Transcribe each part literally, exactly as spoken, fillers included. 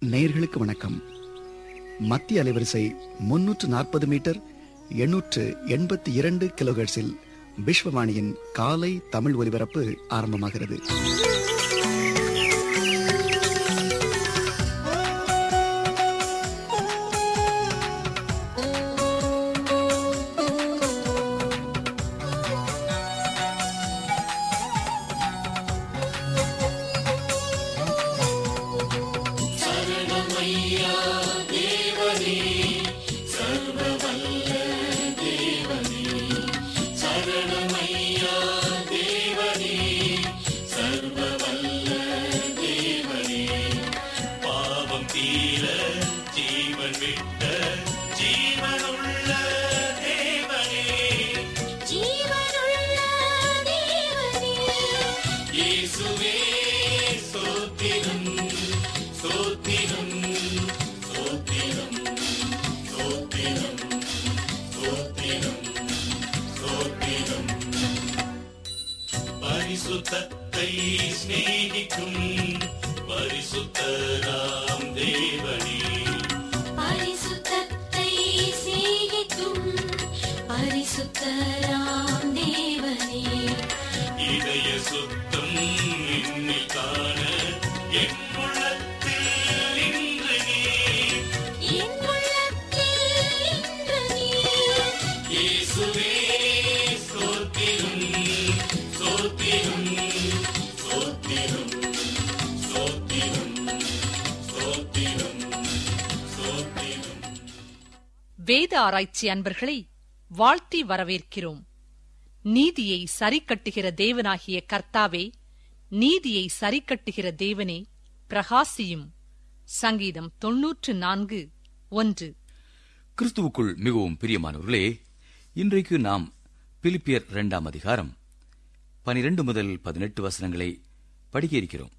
நேயர்களுக்கு வணக்கம். மத்திய அலைவரிசை முன்னூற்று நாற்பது மீட்டர் எண்ணூற்று எண்பத்தி இரண்டு கிலோஹெர்ட்ஸில் விஸ்வவாணியின் காலை தமிழ் ஒலிபரப்பு ஆரம்பமாகிறது. பரிசுத்தத்தை ஸ்நேகிக்கும் பரிசுத்தராம் தேவனே, பரிசுத்தத்தை ஸ்நேகிக்கும் பரிசுத்தராம் தேவனே, இதய சுத்தம் என்னில் காண என் உள்ளத்தில் இன்று நீர், என் உள்ளத்தில் இன்று நீர். இயேசுவே ஸ்தோத்திரம் ஸ்தோத்திரம் ஸ்தோத்திரம் ஸ்தோத்திரம் ஸ்தோத்திரம் ஸ்தோத்திரம். வேத ஆராய்ச்சி அன்பர்களை வாழ்த்தி வரவேற்கிறோம். நீதியை சரிக்கட்டுகிற தேவனாகிய கர்த்தாவே, நீதியை சரிக்கட்டுகிற தேவனே, பிரகாசியும். சங்கீதம் தொன்னூற்று நான்கு ஒன்று. கிறிஸ்துவுக்குள் மிகவும் பிரியமானவர்களே, இன்றைக்கு நாம் பிலிப்பியர் இரண்டாம் அதிகாரம் பனிரெண்டு முதல் பதினெட்டு வசனங்களை படிக்க இருக்கிறோம்.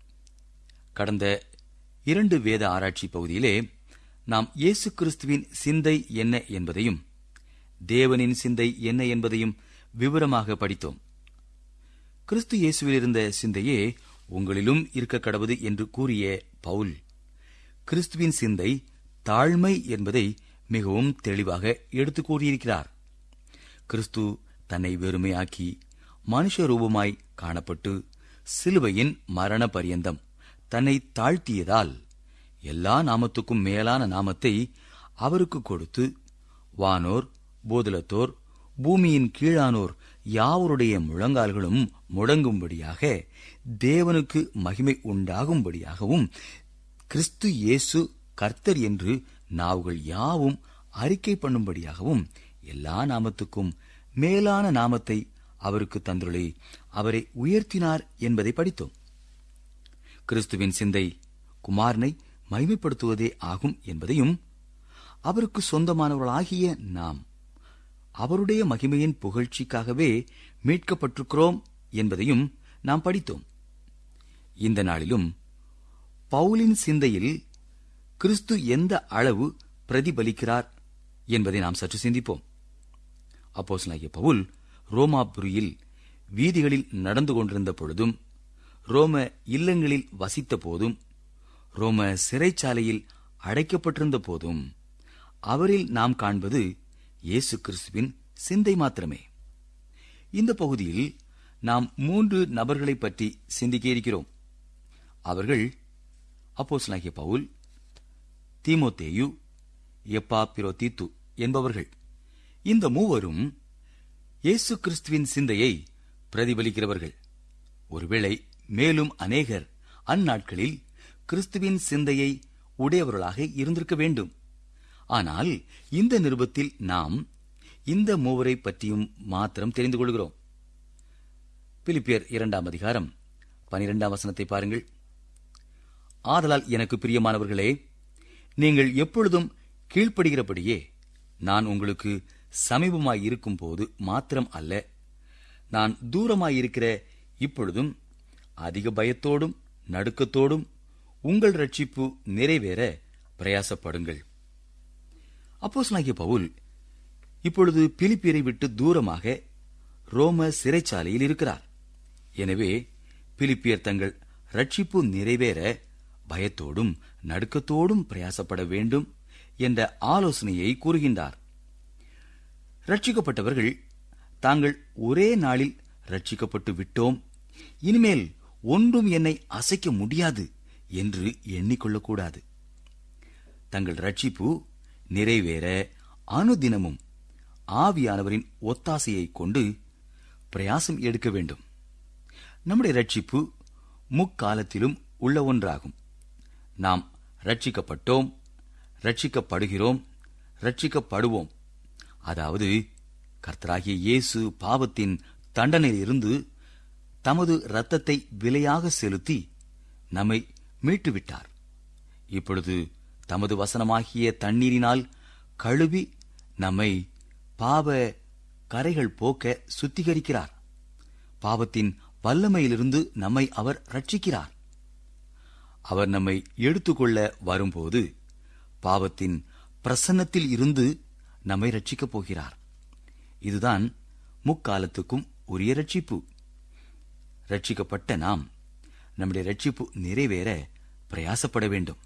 கடந்த இரண்டு வேத ஆராய்ச்சி பகுதியிலே நாம் இயேசு கிறிஸ்துவின் சிந்தை என்ன என்பதையும் தேவனின் சிந்தை என்ன என்பதையும் விவரமாக படித்தோம். கிறிஸ்து இயேசுவில் இருந்த சிந்தையே உங்களிலும் இருக்க கடவுது என்று கூறிய பவுல், கிறிஸ்துவின் சிந்தை தாழ்மை என்பதை மிகவும் தெளிவாக எடுத்து கூறியிருக்கிறார். கிறிஸ்து தன்னை வெறுமையாக்கி மனுஷ ரூபமாய் காணப்பட்டு சிலுவையின் மரண பரியந்தம் தன்னை தாழ்த்தியதால் எல்லா நாமத்துக்கும் மேலான நாமத்தை அவருக்கு கொடுத்து வானோர் பூதலத்தோர் பூமியின் கீழானோர் யாவருடைய முழங்கால்களும் முடங்கும்படியாக தேவனுக்கு மகிமை உண்டாகும்படியாகவும் கிறிஸ்து இயேசு கர்த்தர் என்று நாவுகள் யாவும் அறிக்கை பண்ணும்படியாகவும் எல்லா நாமத்துக்கும் மேலான நாமத்தை அவருக்கு தந்துள்ளே அவரை உயர்த்தினார் என்பதை படித்தோம். கிறிஸ்துவின் சிந்தை குமாரனை மகிமைப்படுத்துவதே ஆகும் என்பதையும் அவருக்கு சொந்தமானவர்களாகிய நாம் அவருடைய மகிமையின் புகழ்ச்சிக்காகவே மீட்கப்பட்டிருக்கிறோம் என்பதையும் நாம் படித்தோம். இந்த நாளிலும் பவுலின் சிந்தையில் கிறிஸ்து எந்த அளவு பிரதிபலிக்கிறார் என்பதை நாம் சற்று சிந்திப்போம். அப்போஸ்தலனாகிய பவுல் ரோமாபுரியில் வீதிகளில் நடந்து கொண்டிருந்த பொழுதும், ரோம இல்லங்களில் வசித்த போதும், ரோம சிறைச்சாலையில் அடைக்கப்பட்டிருந்த போதும் அவரில் நாம் காண்பது இயேசு கிறிஸ்துவின் சிந்தை மாத்திரமே. இந்த பகுதியில் நாம் மூன்று நபர்களை பற்றி சிந்திக்க இருக்கிறோம். அவர்கள் அப்போஸ்தலனாகிய பவுல், தீமோத்தேயு, எப்பாப்பிரோதீத்து என்பவர்கள். இந்த மூவரும் இயேசு கிறிஸ்துவின் சிந்தையை பிரதிபலிக்கிறவர்கள். ஒருவேளை மேலும் அநேகர் அந்நாட்களில் கிறிஸ்துவின் சிந்தையை உடையவர்களாக இருந்திருக்க வேண்டும். ஆனால் இந்த நிருபத்தில் நாம் இந்த மூவரை பற்றியும் மாத்திரம் தெரிந்து கொள்கிறோம். பிலிப்பியர் இரண்டாம் அதிகாரம் பனிரெண்டாம் வசனத்தை பாருங்கள். ஆதலால் எனக்கு பிரியமானவர்களே, நீங்கள் எப்பொழுதும் கீழ்ப்படுகிறபடியே நான் உங்களுக்கு சமீபமாயிருக்கும் போது மாத்திரம் அல்ல, நான் தூரமாயிருக்கிற இப்பொழுதும் அதிக பயத்தோடும் நடுக்கத்தோடும் உங்கள் ரட்சிப்பு நிறைவேற பிரயாசப்படுங்கள். அப்போஸ்தலனாகிய பவுல் இப்பொழுது பிலிப்பியரை விட்டு தூரமாக ரோம சிறைச்சாலையில் இருக்கிறார். எனவே பிலிப்பியர் தங்கள் ரட்சிப்பு நிறைவேற பயத்தோடும் நடுக்கத்தோடும் பிரயாசப்பட வேண்டும் என்ற ஆலோசனையை கூறுகின்றார். ரட்சிக்கப்பட்டவர்கள் தாங்கள் ஒரே நாளில் ரட்சிக்கப்பட்டு விட்டோம், இனிமேல் ஒன்றும் என்னை அசைக்க முடியாது என்று எண்ணிக்கொள்ளக்கூடாது. தங்கள் ரட்சிப்பு நிறைவேற அனுதினமும் ஆவியானவரின் ஒத்தாசையை கொண்டு பிரயாசம் எடுக்க வேண்டும். நம்முடைய ரட்சிப்பு முக்காலத்திலும் உள்ள ஒன்றாகும். நாம் ரட்சிக்கப்பட்டோம், ரட்சிக்கப்படுகிறோம், ரட்சிக்கப்படுவோம். அதாவது கர்த்தராகிய இயேசு பாவத்தின் தண்டனையிலிருந்து தமது இரத்தத்தை விலையாக செலுத்தி நம்மை மீட்டுவிட்டார். இப்பொழுது தமது வசனமாகிய தண்ணீரினால் கழுவி நம்மை பாவ கரைகள் போக்க சுத்திகரிக்கிறார். பாவத்தின் வல்லமையிலிருந்து நம்மை அவர் ரட்சிக்கிறார். அவர் நம்மை எடுத்துக்கொள்ள வரும்போது பாவத்தின் பிரசன்னத்தில் இருந்து நம்மை ரட்சிக்கப் போகிறார். இதுதான் முக்காலத்துக்கும் உரிய ரட்சிப்பு. ரட்சிக்கப்பட்ட நாம் நம்முடைய ரட்சிப்பு நிறைவேற பிரயாசப்பட வேண்டும்.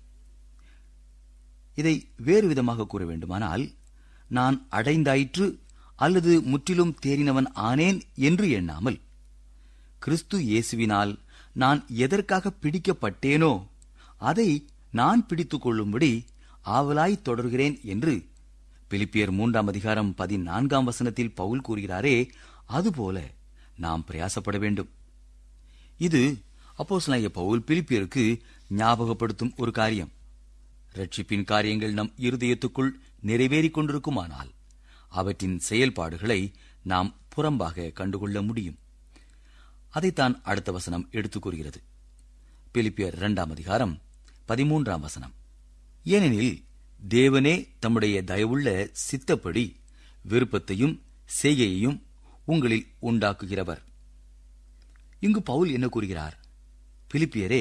இதை வேறு விதமாக கூற வேண்டுமானால், நான் அடைந்தாயிற்று அல்லது முற்றிலும் தேறினவன் ஆனேன் என்று எண்ணாமல், கிறிஸ்து இயேசுவினால் நான் எதற்காக பிடிக்கப்பட்டேனோ அதை நான் பிடித்துக் கொள்ளும்படி ஆவலாய் தொடர்கிறேன் என்று பிலிப்பியர் மூன்றாம் அதிகாரம் பதினான்காம் வசனத்தில் பவுல் கூறுகிறாரே, அதுபோல நாம் பிரயாசப்பட வேண்டும். இது அப்போஸ்தலனாகிய பவுல் பிலிப்பியருக்கு ஞாபகப்படுத்தும் ஒரு காரியம். ரட்சிப்பின் காரியங்கள் நம் இருதயத்துக்குள் நிறைவேறிக் கொண்டிருக்குமானால் அவற்றின் செயல்பாடுகளை நாம் புறம்பாக கண்டுகொள்ள முடியும். அதைத்தான் அடுத்த வசனம் எடுத்துக் கூறுகிறது. பிலிப்பியர் இரண்டாம் அதிகாரம் பதிமூன்றாம் வசனம், ஏனெனில் தேவனே தம்முடைய தயவுள்ள சித்தப்படி விருப்பத்தையும் செய்கையையும் உங்களில் உண்டாக்குகிறவர். இங்கு பவுல் என்ன கூறுகிறார்? பிலிப்பியரே,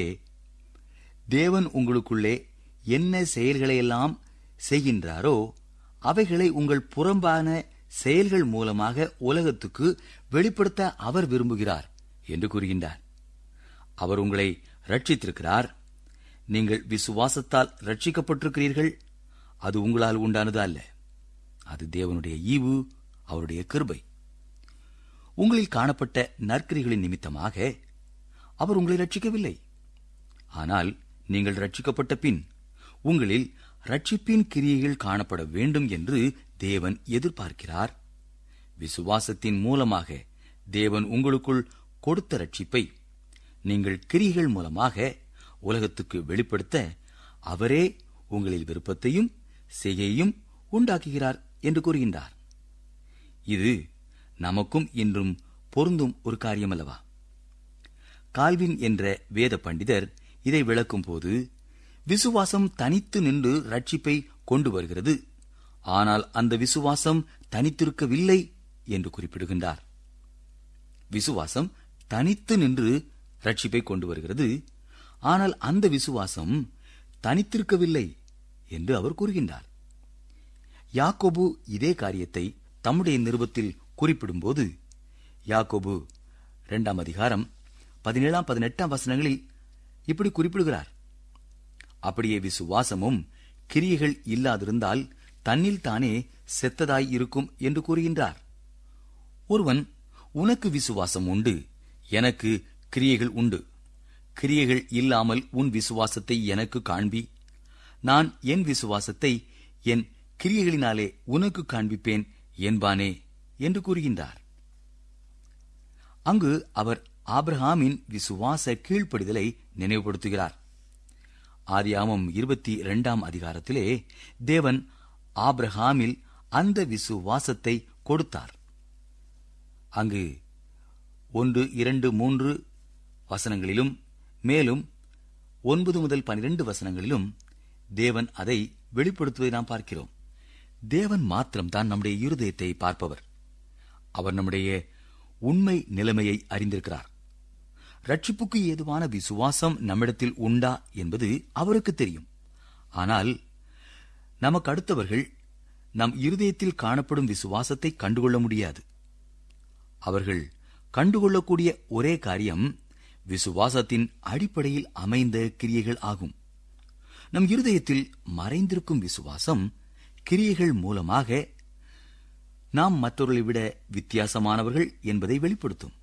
தேவன் உங்களுக்குள்ளே என்ன செயல்களையெல்லாம் செய்கின்றாரோ அவைகளை உங்கள் புறம்பான செயல்கள் மூலமாக உலகத்துக்கு வெளிப்படுத்த அவர் விரும்புகிறார் என்று கூறுகின்றார். அவர் உங்களை ரட்சித்திருக்கிறார். நீங்கள் விசுவாசத்தால் ரட்சிக்கப்பட்டிருக்கிறீர்கள். அது உங்களால் உண்டானது அல்ல. அது தேவனுடைய ஈவு, அவருடைய கிருபை. உங்களில் காணப்பட்ட நற்கிரிகளின் நிமித்தமாக அவர் உங்களை ரட்சிக்கவில்லை. ஆனால் நீங்கள் ரட்சிக்கப்பட்ட பின் உங்களில் ரட்சிப்பின் கிரியைகள் காணப்பட வேண்டும் என்று தேவன் எதிர்பார்க்கிறார். விசுவாசத்தின் மூலமாக தேவன் உங்களுக்குள் கொடுத்த ரட்சிப்பை நீங்கள் கிரியைகள் மூலமாக உலகத்துக்கு வெளிப்படுத்த அவரே உங்களில் விருப்பத்தையும் செய்கையையும் உண்டாக்குகிறார் என்று கூறுகின்றார். இது நமக்கும் இன்றும் பொருந்தும் ஒரு காரியமல்லவா? கால்வின் என்ற வேத பண்டிதர் இதை விளக்கும் போது, விசுவாசம் தனித்து நின்று ரட்சிப்பை கொண்டு வருகிறது, ஆனால் அந்த விசுவாசம் தனித்திருக்கவில்லை என்று குறிப்பிடுகின்றார். விசுவாசம் தனித்து நின்று ரட்சிப்பை கொண்டு வருகிறது, ஆனால் அந்த விசுவாசம் தனித்திருக்கவில்லை என்று அவர் கூறுகின்றார். யாக்கோபு இதே காரியத்தை தம்முடைய நிருபத்தில் குறிப்பிடும்போது, யாக்கோபு இரண்டாம் அதிகாரம் பதினேழாம் பதினெட்டாம் வசனங்களில் இப்படி குறிப்பிடுகிறார். அப்படியே விசுவாசமும் கிரியைகள் இல்லாதிருந்தால் தன்னில் தானே செத்ததாய் இருக்கும் என்று கூறுகின்றார். ஒருவன், உனக்கு விசுவாசம் உண்டு, எனக்கு கிரியைகள் உண்டு, கிரியைகள் இல்லாமல் உன் விசுவாசத்தை எனக்கு காண்பி, நான் என் விசுவாசத்தை என் கிரியைகளினாலே உனக்கு காண்பிப்பேன் என்பானே என்று கூறுகின்றார். அங்கு அவர் ஆபிரகாமின் விசுவாச கீழ்ப்படிதலை நினைவுபடுத்துகிறார். ஆதியாகமம் இருபத்தி இரண்டாம் அதிகாரத்திலே தேவன் ஆபிரகாமில் அந்த விசுவாசத்தை கொடுத்தார். அங்கு ஒன்று இரண்டு மூன்று வசனங்களிலும் மேலும் ஒன்பது முதல் பனிரெண்டு வசனங்களிலும் தேவன் அதை வெளிப்படுத்துவதை நாம் பார்க்கிறோம். தேவன் மாத்திரம்தான் நம்முடைய இருதயத்தை பார்ப்பவர். அவர் நம்முடைய உண்மை நிலைமையை அறிந்திருக்கிறார். ரட்சிப்புக்கு ஏதுவான விசுவாசம் நம்மிடத்தில் உண்டா என்பது அவருக்கு தெரியும். ஆனால் நமக்கு அடுத்தவர்கள் நம் இருதயத்தில் காணப்படும் விசுவாசத்தை கண்டுகொள்ள முடியாது. அவர்கள் கண்டுகொள்ளக்கூடிய ஒரே காரியம் விசுவாசத்தின் அடிப்படையில் அமைந்த கிரியைகள் ஆகும். நம் இருதயத்தில் மறைந்திருக்கும் விசுவாசம் கிரியைகள் மூலமாக நாம் மற்றவர்களை விட வித்தியாசமானவர்கள் என்பதை வெளிப்படுத்தும்.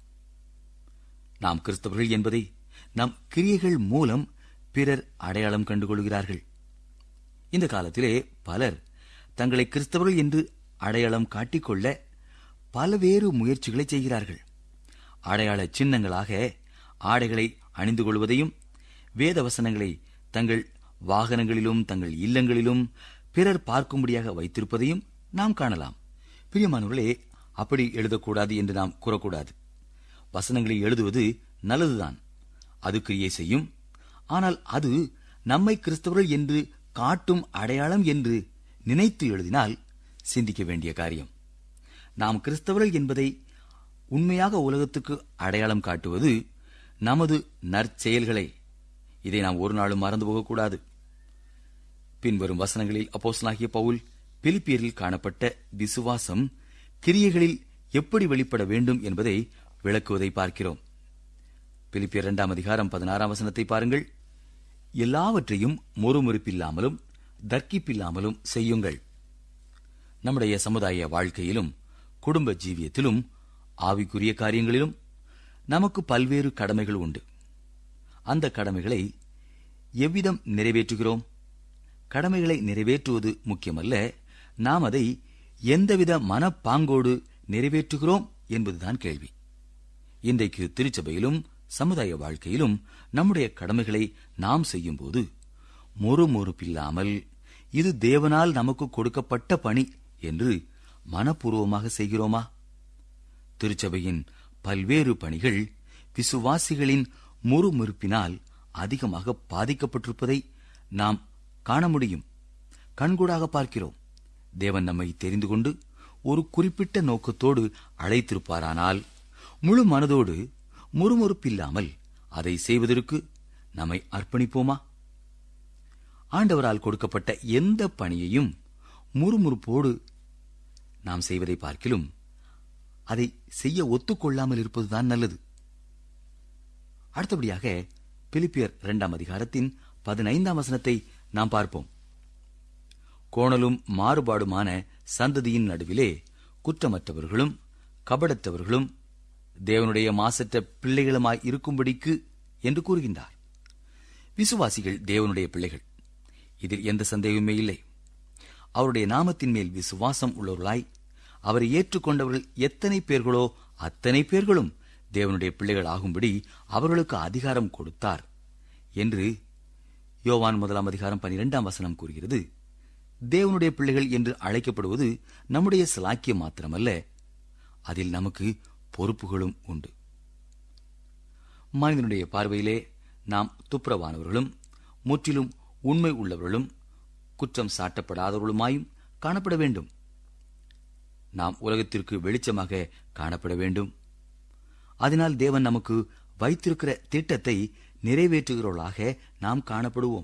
நாம் கிறிஸ்தவர்கள் என்பதை நம் கிரியைகள் மூலம் பிறர் அடையாளம் கண்டுகொள்கிறார்கள். இந்த காலத்திலே பலர் தங்களை கிறிஸ்தவர்கள் என்று அடையாளம் காட்டிக்கொள்ள பல்வேறு முயற்சிகளை செய்கிறார்கள். அடையாள சின்னங்களாக ஆடைகளை அணிந்து கொள்வதையும், வேத வசனங்களை தங்கள் வாகனங்களிலும் தங்கள் இல்லங்களிலும் பிறர் பார்க்கும்படியாக வைத்திருப்பதையும் நாம் காணலாம். பிரியமானவர்களே, அப்படி எழுதக்கூடாது என்று நாம் கூறக்கூடாது. வசனங்களை எழுதுவது நல்லதுதான், அது கிரியை செய்யும். ஆனால் அது நம்மை கிறிஸ்தவர்கள் என்று காட்டும் அடையாளம் என்று நினைத்து எழுதினால் சிந்திக்க வேண்டிய காரியம். நாம் கிறிஸ்தவர்கள் என்பதை உண்மையாக உலகத்துக்கு அடையாளம் காட்டுவது நமது நற்செயல்களை. இதை நாம் ஒரு நாளும் மறந்து போகக்கூடாது. பின்வரும் வசனங்களில் அப்போஸ்தலனாகிய பவுல் பிலிப்பியரில் காணப்பட்ட விசுவாசம் கிரியைகளில் எப்படி வெளிப்பட வேண்டும் என்பதை விளக்குவதை பார்க்கிறோம். பிலிப்பியர் இரண்டாம் அதிகாரம் பதினாறாம் வசனத்தை பாருங்கள். எல்லாவற்றையும் முறுமுறுப்பில்லாமலும் தர்க்கிப்பில்லாமலும் செய்யுங்கள். நம்முடைய சமுதாய வாழ்க்கையிலும் குடும்ப ஜீவியத்திலும் ஆவிக்குரிய காரியங்களிலும் நமக்கு பல்வேறு கடமைகள் உண்டு. அந்த கடமைகளை எவ்விதம் நிறைவேற்றுகிறோம்? கடமைகளை நிறைவேற்றுவது முக்கியமல்ல, நாம் அதை எந்தவித மனப்பாங்கோடு நிறைவேற்றுகிறோம் என்பதுதான் கேள்வி. இன்றைக்கு திருச்சபையிலும் சமுதாய வாழ்க்கையிலும் நம்முடைய கடமைகளை நாம் செய்யும்போது முறுமுறுப்பில்லாமல் இது தேவனால் நமக்கு கொடுக்கப்பட்ட பணி என்று மனப்பூர்வமாக செய்கிறோமா? திருச்சபையின் பல்வேறு பணிகள் விசுவாசிகளின் முறுமுறுப்பினால் அதிகமாக பாதிக்கப்பட்டிருப்பதை நாம் காண முடியும். கண்கூடாக பார்க்கிறோம். தேவன் நம்மை தெரிந்து கொண்டு ஒரு குறிப்பிட்ட நோக்கத்தோடு அழைத்திருப்பாரானால் முழு மனதோடு முறுமுறுப்பில்லாமல் அதை செய்வதற்கு நம்மை அர்ப்பணிப்போமா? ஆண்டவரால் கொடுக்கப்பட்ட எந்த பணியையும் முறுமுறுப்போடு நாம் செய்வதை பார்க்கிலும் அதை செய்ய ஒத்துக்கொள்ளாமல் இருப்பதுதான் நல்லது. அடுத்தபடியாக பிலிப்பியர் இரண்டாம் அதிகாரத்தின் பதினைந்தாம் வசனத்தை நாம் பார்ப்போம். கோணலும் மாறுபாடுமான சந்ததியின் நடுவிலே குற்றமற்றவர்களும் கபடற்றவர்களும் தேவனுடைய மாசற்ற பிள்ளைகளுமாய் இருக்கும்படிக்கு என்று கூறுகின்றார். விசுவாசிகள் தேவனுடைய பிள்ளைகள், இதில் எந்த சந்தேகமே இல்லை. அவருடைய நாமத்தின் மேல் விசுவாசம் உள்ளவர்களாய் அவரை ஏற்றுக்கொண்டவர்கள் எத்தனை பேர்களோ அத்தனை பேர்களும் தேவனுடைய பிள்ளைகள் ஆகும்படி அவர்களுக்கு அதிகாரம் கொடுத்தார் என்று யோவான் முதலாம் அதிகாரம் பனிரெண்டாம் வசனம் கூறுகிறது. தேவனுடைய பிள்ளைகள் என்று அழைக்கப்படுவது நம்முடைய சிலாக்கியம் மாத்திரமல்ல, அதில் நமக்கு பொறுப்புகளும் உண்டு. மனிதனுடைய பார்வையிலே நாம் துப்புரவானவர்களும் முற்றிலும் உண்மை உள்ளவர்களும் குற்றம் சாட்டப்படாதவர்களுமாயும் காணப்பட வேண்டும். நாம் உலகத்திற்கு வெளிச்சமாக காணப்பட வேண்டும். அதனால் தேவன் நமக்கு வைத்திருக்கிற திட்டத்தை நிறைவேற்றுகிறவர்களாக நாம் காணப்படுவோம்.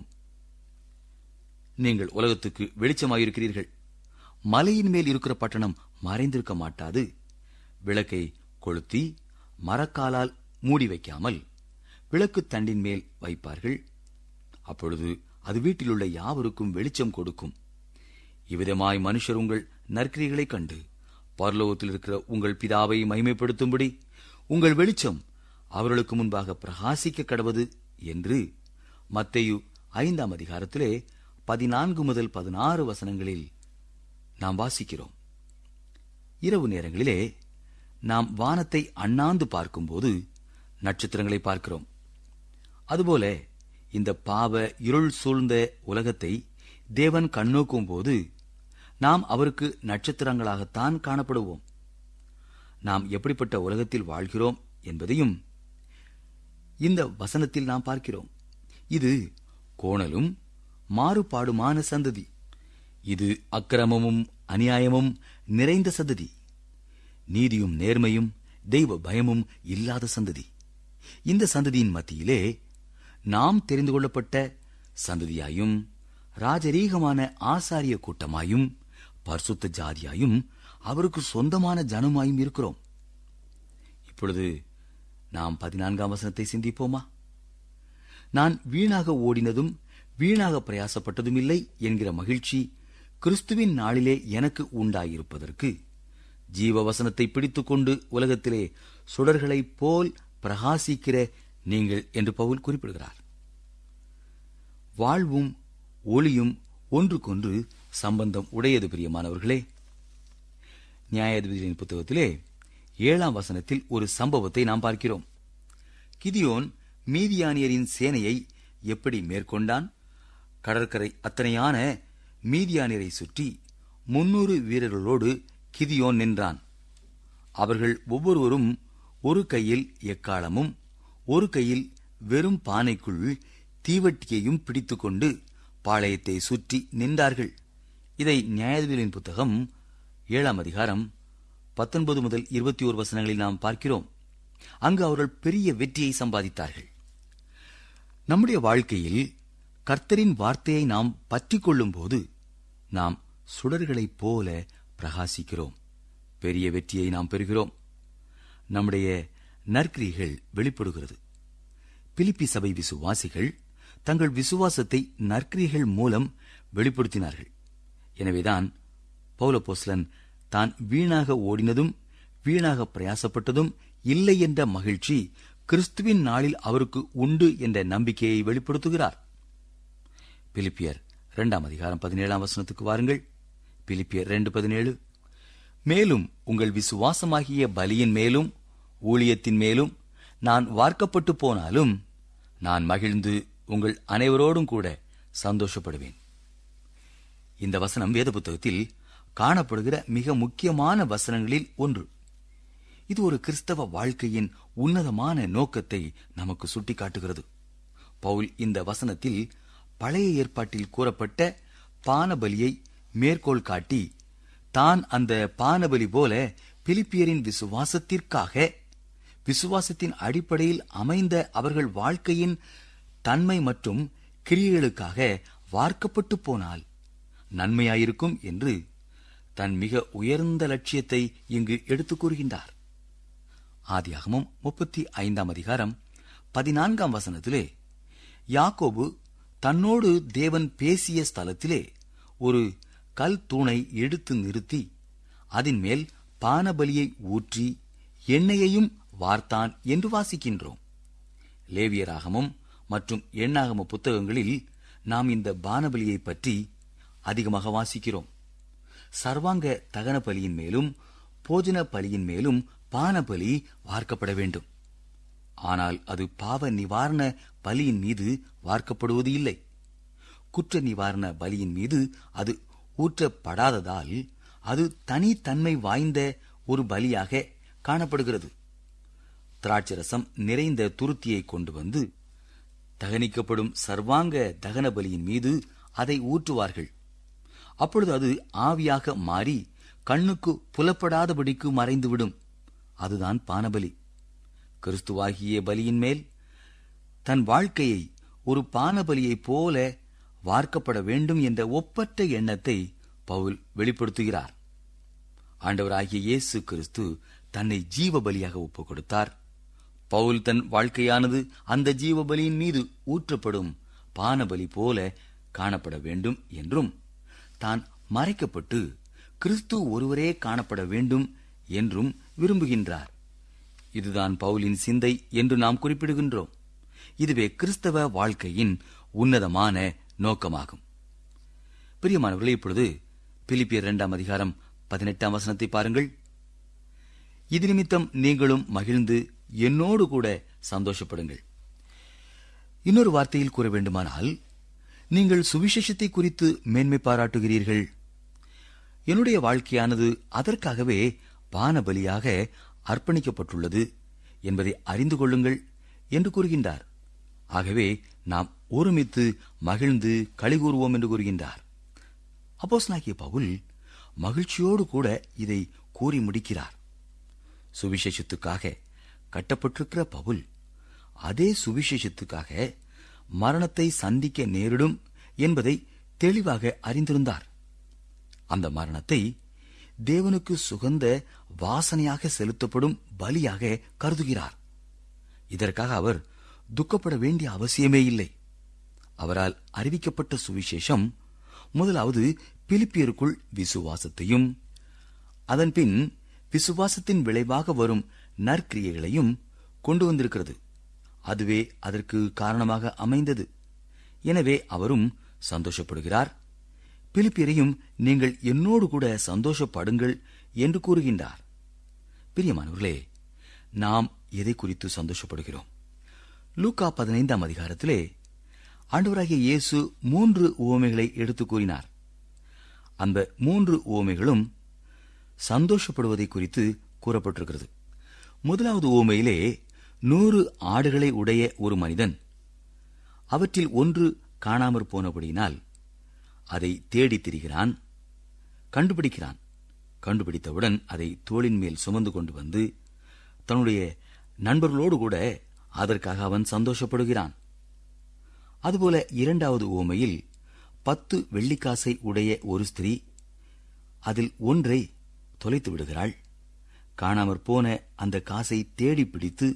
நீங்கள் உலகத்துக்கு வெளிச்சமாயிருக்கிறீர்கள். மலையின் மேல் இருக்கிற பட்டணம் மறைந்திருக்க மாட்டாது. விளக்கை கொளுத்தி மரக்காலால் மூடி வைக்காமல் விளக்கு தண்டின் மேல் வைப்பார்கள். அப்பொழுது அது வீட்டிலுள்ள யாவருக்கும் வெளிச்சம் கொடுக்கும். இவ்விதமாய் மனுஷர் உங்கள் நற்கிரிகளைக் கண்டு பரலோகத்தில் இருக்கிற உங்கள் பிதாவை மகிமைப்படுத்தும்படி உங்கள் வெளிச்சம் அவர்களுக்கு முன்பாக பிரகாசிக்க கடவது என்று மத்தேயு ஐந்தாம் அதிகாரத்திலே பதினான்கு முதல் பதினாறு வசனங்களில் நாம் வாசிக்கிறோம். இரவு நேரங்களிலே நாம் வானத்தை அண்ணாந்து பார்க்கும்போது நட்சத்திரங்களை பார்க்கிறோம். அதுபோல இந்த பாவ இருள் சூழ்ந்த உலகத்தை தேவன் கண்ணோக்கும் போது நாம் அவருக்கு நட்சத்திரங்களாகத்தான் காணப்படுவோம். நாம் எப்படிப்பட்ட உலகத்தில் வாழ்கிறோம் என்பதையும் இந்த வசனத்தில் நாம் பார்க்கிறோம். இது கோணலும் மாறுபாடுமான சந்ததி. இது அக்கிரமமும் அநியாயமும் நிறைந்த சந்ததி. நீதியும் நேர்மையும் தெய்வ பயமும் இல்லாத சந்ததி. இந்த சந்ததியின் மத்தியிலே நாம் தெரிந்து கொள்ளப்பட்ட சந்ததியாயும் ராஜரீகமான ஆசாரிய கூட்டமாயும் பரிசுத்த ஜாதியாயும் அவருக்கு சொந்தமான ஜனமாயும் இருக்கிறோம். இப்பொழுது நாம் பதினான்காம் வசனத்தை சிந்திப்போமா? நான் வீணாக ஓடினதும் வீணாக பிரயாசப்பட்டதும் இல்லை என்கிற மகிழ்ச்சி கிறிஸ்துவின் நாளிலே எனக்கு உண்டாயிருப்பதற்கு ஜீவ வசனத்தை பிடித்துக்கொண்டு உலகத்திலே சுடர்களைப் போல் பிரகாசிக்கிற நீங்கள் என்று பவுல் குறிப்பிடுகிறார். வாழ்வும் ஒளியும் ஒன்றுக்கொன்று சம்பந்தம் உடையது. பிரியமானவர்களே, நியாயாதிபதிகளின் புத்தகத்திலே ஏழாம் வசனத்தில் ஒரு சம்பவத்தை நாம் பார்க்கிறோம். கிதியோன் மீதியானியரின் சேனையை எப்படி மேற்கொண்டான்? கடற்கரை அத்தனையான மீதியானியரை சுற்றி முன்னூறு வீரர்களோடு கிதியோன் நின்றான். அவர்கள் ஒவ்வொருவரும் ஒரு கையில் எக்காளமும் ஒரு கையில் வெறும் பானைக்குள் தீவட்டியையும் பிடித்துக்கொண்டு பாளையத்தை சுற்றி நின்றார்கள். இதை நியாயாதிபதிகளின் புத்தகம் ஏழாம் அதிகாரம் பத்தொன்பது முதல் இருபத்தி ஓரு வசனங்களில் நாம் பார்க்கிறோம். அங்கு அவர்கள் பெரிய வெற்றியை சம்பாதித்தார்கள். நம்முடைய வாழ்க்கையில் கர்த்தரின் வார்த்தையை நாம் பற்றிக் கொள்ளும் போது நாம் சுடர்களைப் போல பிரகாசிக்கிறோம். பெரிய வெற்றியை நாம் பெறுகிறோம். நம்முடைய நற்கிரிகள் வெளிப்படுகிறது. பிலிப்பி சபை விசுவாசிகள் தங்கள் விசுவாசத்தை நற்கிரிகள் மூலம் வெளிப்படுத்தினார்கள். எனவேதான் பவுலப்போஸ்தலன் தான் வீணாக ஓடினதும் வீணாக பிரயாசப்பட்டதும் இல்லை என்ற மகிழ்ச்சி கிறிஸ்துவின் நாளில் அவருக்கு உண்டு என்ற நம்பிக்கையை வெளிப்படுத்துகிறார். பிலிப்பியர் இரண்டாம் அதிகாரம் பதினேழாம் வசனத்துக்கு வாருங்கள். பிலிப்பியர் இரண்டு பதினேழு. மேலும் உங்கள் விசுவாசமாகிய பலியின் மேலும் ஊழியத்தின் மேலும் நான் வார்க்கப்பட்டு போனாலும் நான் மகிழ்ந்து உங்கள் அனைவரோடும் கூட சந்தோஷப்படுவேன். இந்த வசனம் வேத புத்தகத்தில் காணப்படுகிற மிக முக்கியமான வசனங்களில் ஒன்று. இது ஒரு கிறிஸ்தவ வாழ்க்கையின் உன்னதமான நோக்கத்தை நமக்கு சுட்டிக்காட்டுகிறது. பவுல் இந்த வசனத்தில் பழைய ஏற்பாட்டில் கூறப்பட்ட பானபலியை மேற்கோள் காட்டி தான் அந்த பானபலி போல பிலிப்பியரின் விசுவாசத்திற்காக, விசுவாசத்தின் அடிப்படையில் அமைந்த அவர்கள் வாழ்க்கையின் தன்மை மற்றும் கிரியைகளுக்காக வார்க்கப்பட்டு போனால் நன்மையாயிருக்கும் என்று தன் மிக உயர்ந்த லட்சியத்தை இங்கு எடுத்துக் கூறுகின்றார். ஆதியாகமம் முப்பத்தி ஐந்தாம் அதிகாரம் பதினான்காம் வசனத்திலே யாக்கோபு தன்னோடு தேவன் பேசிய ஸ்தலத்திலே ஒரு கல் தூணை எடுத்து நிறுத்தி அதன் மேல் பானபலியை ஊற்றி எண்ணெயையும் வார்த்தான் என்று வாசிக்கின்றோம். லேவியராகமம் மற்றும் எண்ணாகம புத்தகங்களில் நாம் இந்த பானபலியை பற்றி அதிகமாக வாசிக்கிறோம். சர்வாங்க தகன பலியின் மேலும் போஜன பலியின் மேலும் பானபலி வார்க்கப்பட வேண்டும். ஆனால் அது பாவ நிவாரண பலியின் மீது வார்க்கப்படுவது இல்லை. குற்ற நிவாரண பலியின் மீது அது ஊற்றப்படாததால் அது தனித்தன்மை வாய்ந்த ஒரு பலியாக காணப்படுகிறது. திராட்சரசம் நிறைந்த துருத்தியை கொண்டு வந்து தகனிக்கப்படும் சர்வாங்க தகன பலியின் மீது அதை ஊற்றுவார்கள். அப்பொழுது அது ஆவியாக மாறி கண்ணுக்கு புலப்படாதபடிக்கு மறைந்துவிடும். அதுதான் பானபலி. கிறிஸ்துவாகிய பலியின் மேல் தன் வாழ்க்கையை ஒரு பானபலியைப் போல வார்க்கப்பட வேண்டும் என்ற ஒப்பற்ற எண்ணத்தை பவுல் வெளிப்படுத்துகிறார். ஆண்டவராகிய இயேசு கிறிஸ்து தன்னை ஜீவ பலியாக ஒப்புக் கொடுத்தார். பவுல் தன் வாழ்க்கையானது அந்த ஜீவ பலியின் மீது ஊற்றப்படும் பானபலி போல காணப்பட வேண்டும் என்றும், தான் மறைக்கப்பட்டு கிறிஸ்து ஒருவரே காணப்பட வேண்டும் என்றும் விரும்புகின்றார். இதுதான் பவுலின் சிந்தை என்று நாம் குறிப்பிடுகின்றோம். இதுவே கிறிஸ்தவ வாழ்க்கையின் உன்னதமான நோக்கமாகும். பிரியமானவர்களே, இப்பொழுது பிலிப்பியர் இரண்டாம் அதிகாரம் பதினெட்டாம் வசனத்தை பாருங்கள். இது நிமித்தம் நீங்களும் மகிழ்ந்து என்னோடு கூட சந்தோஷப்படுங்கள். இன்னொரு வார்த்தையில் கூற வேண்டுமானால், நீங்கள் சுவிசேஷத்தை குறித்து மேன்மை பாராட்டுகிறீர்கள். என்னுடைய வாழ்க்கையானது அதற்காகவே பானபலியாக அர்ப்பணிக்கப்பட்டுள்ளது என்பதை அறிந்து கொள்ளுங்கள் என்று கூறுகின்றார். ஆகவே நாம் ஒருமித்து மகிழ்ந்து களிகூறுவோம் என்று கூறுகின்றார். அப்போஸ்தலனாகிய பவுல் மகிழ்ச்சியோடு கூட இதை கூறி முடிக்கிறார். சுவிசேஷத்துக்காக கட்டப்பட்டிருக்கிற பவுல் அதே சுவிசேஷத்துக்காக மரணத்தை சந்திக்க நேரிடும் என்பதை தெளிவாக அறிந்திருந்தார். அந்த மரணத்தை தேவனுக்கு சுகந்த வாசனையாக செலுத்தப்படும் பலியாக கருதுகிறார். இதற்காக அவர் துக்கப்பட வேண்டிய அவசியமே இல்லை. அவரால் அறிவிக்கப்பட்ட சுவிசேஷம் முதலாவது பிலிப்பியருக்குள் விசுவாசத்தையும், அதன்பின் விசுவாசத்தின் விளைவாக வரும் நற்கிரியைகளையும் கொண்டு வந்திருக்கிறது. அதுவே அதற்கு காரணமாக அமைந்தது. எனவே அவரும் சந்தோஷப்படுகிறார். பிலிப்பியரையும் நீங்கள் என்னோடு கூட சந்தோஷப்படுங்கள் என்று கூறுகின்றார். பிரியமானவர்களே, நாம் எதை குறித்து சந்தோஷப்படுகிறோம்? லூக்கா பதினைந்தாம் அதிகாரத்திலே ஆண்டவராகிய இயேசு மூன்று உவமைகளை எடுத்து கூறினார். அந்த மூன்று உவமைகளும் சந்தோஷப்படுவதை குறித்து கூறப்பட்டிருக்கிறது. முதலாவது உவமையிலே நூறு ஆடுகளை உடைய ஒரு மனிதன் அவற்றில் ஒன்று காணாமற் போனபடியினால் அதை தேடி திரிகிறான், கண்டுபிடிக்கிறான். கண்டுபிடித்தவுடன் அதை தோளின் மேல் சுமந்து கொண்டு வந்து தன்னுடைய நண்பர்களோடு கூட அதற்காக அவன் சந்தோஷப்படுகிறான். அதுபோல இரண்டாவது உவமையில் பத்து வெள்ளிக்காசை உடைய ஒரு ஸ்திரீ அதில் ஒன்றை தொலைத்து விடுகிறாள். காணாமற் போன அந்த காசை தேடி பிடித்து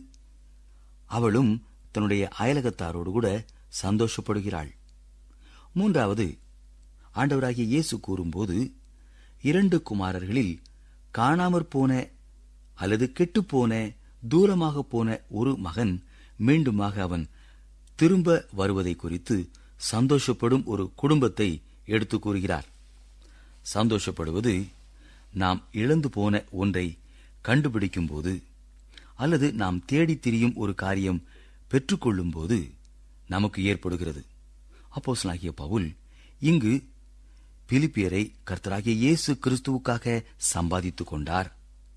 அவளும் தன்னுடைய அயலகத்தாரோடு கூட சந்தோஷப்படுகிறாள். மூன்றாவது, ஆண்டவராகிய இயேசு கூறும்போது இரண்டு குமாரர்களில் காணாமற் போன அல்லது கெட்டுப்போன தூரமாக போன ஒரு மகன் மீண்டுமாக அவன் திரும்ப வருவதை குறித்து சந்தோஷப்படும் ஒரு குடும்பத்தை எடுத்து கூறுகிறார். சந்தோஷப்படுவது நாம் இழந்து போன ஒன்றை கண்டுபிடிக்கும் போது அல்லது நாம் தேடித் திரியும் ஒரு காரியம் பெற்றுக்கொள்ளும் போது நமக்கு ஏற்படுகிறது. அப்போஸ்தலனாகிய பவுல் இங்கு பிலிப்பியரை கர்த்தராகிய இயேசு கிறிஸ்துவுக்காக சம்பாதித்துக் கொண்டார்.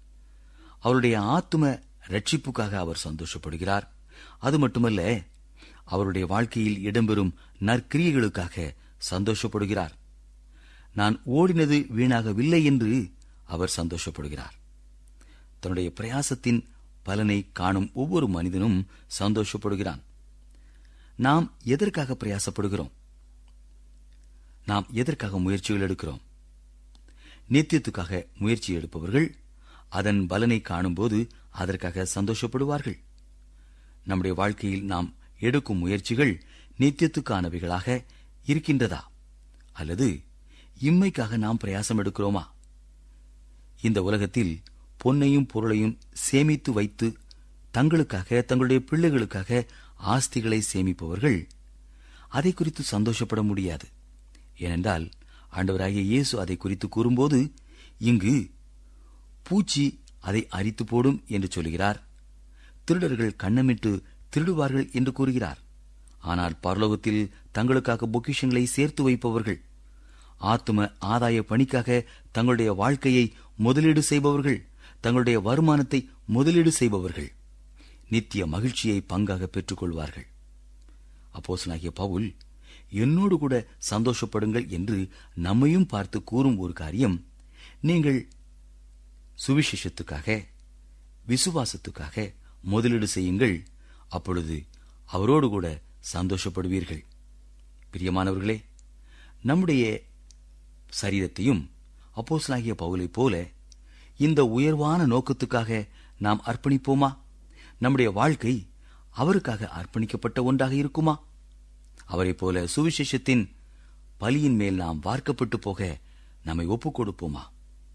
அவருடைய ஆத்தும ரட்சிப்புக்காக அவர் சந்தோஷப்படுகிறார். அது மட்டுமல்ல, அவருடைய வாழ்க்கையில் இடம்பெறும் நற்கிரியைகளுக்காக சந்தோஷப்படுகிறார். நான் ஓடினது வீணாகவில்லை என்று அவர் சந்தோஷப்படுகிறார். தன்னுடைய பிரயாசத்தின் பலனை காணும் ஒவ்வொரு மனிதனும் சந்தோஷப்படுகிறான். நாம் எதற்காக பிரயாசப்படுகிறோம்? நாம் எதற்காக முயற்சிகள் எடுக்கிறோம்? நித்தியத்துக்காக முயற்சி எடுப்பவர்கள் அதன் பலனை காணும்போது அதற்காக சந்தோஷப்படுவார்கள். நம்முடைய வாழ்க்கையில் நாம் எடுக்கும் முயற்சிகள் நித்தியத்துக்கானவைகளாக இருக்கின்றதா அல்லது இம்மைக்காக நாம் பிரயாசம் எடுக்கிறோமா? இந்த உலகத்தில் பொன்னையும் பொருளையும் சேமித்து வைத்து தங்களுக்காக தங்களுடைய பிள்ளைகளுக்காக ஆஸ்திகளை சேமிப்பவர்கள் அதை குறித்து சந்தோஷப்பட முடியாது. ஏனென்றால் ஆண்டவராகிய இயேசு அதை குறித்து கூறும்போது இங்கு பூச்சி அதை அரித்து போடும் என்று சொல்கிறார். திருடர்கள் கண்ணமிட்டு திருடுவார்கள் என்று கூறுகிறார். ஆனால் பரலோகத்தில் தங்களுக்காக பொக்கிஷங்களை சேர்த்து வைப்பவர்கள், ஆத்தும ஆதாய பணிக்காக தங்களுடைய வாழ்க்கையை முதலீடு செய்பவர்கள், தங்களுடைய வருமானத்தை முதலீடு செய்பவர்கள் நித்திய மகிழ்ச்சியை பங்காக பெற்றுக் கொள்வார்கள். அப்போஸ்தலனாகிய பவுல் என்னோடு கூட சந்தோஷப்படுங்கள் என்று நம்மையும் பார்த்து கூறும் ஒரு காரியம், நீங்கள் சுவிசேஷத்துக்காக விசுவாசத்துக்காக முதலீடு செய்யுங்கள், அப்பொழுது அவரோடு கூட சந்தோஷப்படுவீர்கள். பிரியமானவர்களே, நம்முடைய சரீரத்தையும் அப்போஸ்தலனாகிய பவுலைப் போல இந்த உயர்வான நோக்கத்துக்காக நாம் அர்ப்பணிப்போமா? நம்முடைய வாழ்க்கை அவருக்காக அர்ப்பணிக்கப்பட்ட ஒன்றாக இருக்குமா? அவரைப் போல சுவிசேஷத்தின் பலியின் மேல் நாம் வார்க்கப்பட்டு போக நம்மை ஒப்புக் கொடுப்போமா?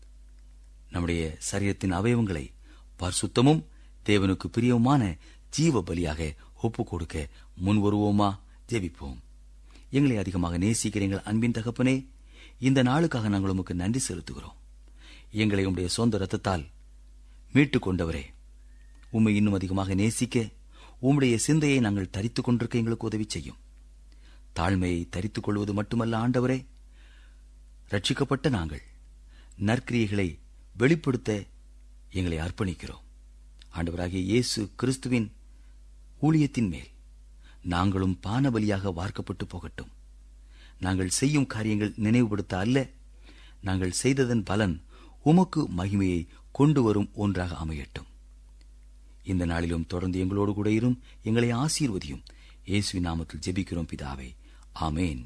நம்முடைய சரீரத்தின் அவயவங்களை பரிசுத்தமும் தேவனுக்கு பிரியவுமான ஜீவ பலியாக ஒப்புக் கொடுக்க முன் வருவோமா? ஜெபிப்போம். எங்களை அதிகமாக நேசிக்கிற எங்கள் அன்பின் தகப்பனே, இந்த நாளுக்காக நாங்கள் உமக்கு நன்றி செலுத்துகிறோம். எங்களை உம்முடைய சொந்த ரத்தத்தால் மீட்டுக் கொண்டவரே, உம்மை இன்னும் அதிகமாக நேசிக்க உம்முடைய சிந்தையை நாங்கள் தரித்துக் கொண்டிருக்க எங்களுக்கு உதவி செய்யும். தாழ்மையை தரித்துக் கொள்வது மட்டுமல்ல ஆண்டவரே, ரட்சிக்கப்பட்ட நாங்கள் நற்கிரியைகளை வெளிப்படுத்த எங்களை அர்ப்பணிக்கிறோம். ஆண்டவராகிய இயேசு கிறிஸ்துவின் ஊழியத்தின் மேல் நாங்களும் பானபலியாக வார்க்கப்பட்டு போகட்டும். நாங்கள் செய்யும் காரியங்கள் நினைவுபடுத்த அல்ல, நாங்கள் செய்ததன் பலன் உமக்கு மகிமையை கொண்டு வரும் ஒன்றாக அமையட்டும். இந்த நாளிலும் தொடர்ந்து எங்களோடு கூட இரும், எங்களை ஆசீர்வதியும். இயேசுவின் நாமத்தில் ஜெபிக்கிறோம் பிதாவே, ஆமேன்.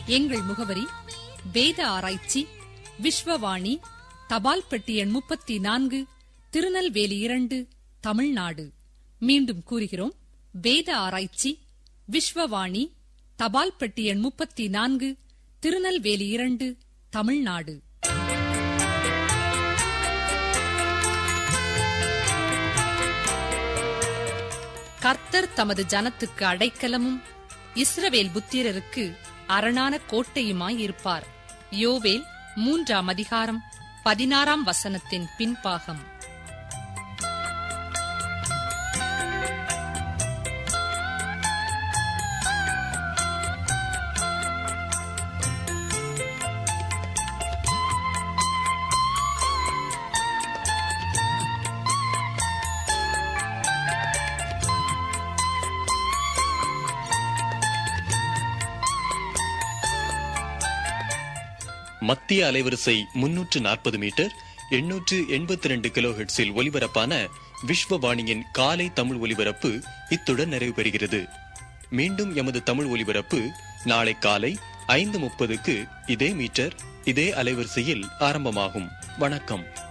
எங்கள் முகவரி வேத ஆராய்ச்சி விஸ்வவாணி, தபால் பெட்டி எண் முப்பத்தி நான்கு, திருநெல்வேலி இரண்டு, தமிழ்நாடு. மீண்டும் கூறுகிறோம், வேத ஆராய்ச்சி விஸ்வவாணி, தபால் பெட்டி எண் முப்பத்தி நான்கு, திருநெல்வேலி இரண்டு, தமிழ்நாடு. கர்த்தர் தமது ஜனத்துக்கு அடைக்கலமும் இஸ்ரவேல் புத்திரருக்கு அரணான கோட்டையுமாயிருப்பார். யோவேல் மூன்றாம் அதிகாரம் பதினாறாம் வசனத்தின் பின்பாகம். மத்திய அலைவரிசை முன்னூற்று நாற்பது மீட்டர் எண்ணூற்று எண்பத்தி இரண்டு கிலோ ஹெர்ட்ஸில் ஒலிபரப்பான விஸ்வவாணியின் காலை தமிழ் ஒலிபரப்பு இத்துடன் நிறைவு பெறுகிறது. மீண்டும் எமது தமிழ் ஒலிபரப்பு நாளை காலை ஐந்து முப்பதுக்கு இதே மீட்டர் இதே அலைவரிசையில் ஆரம்பமாகும். வணக்கம்.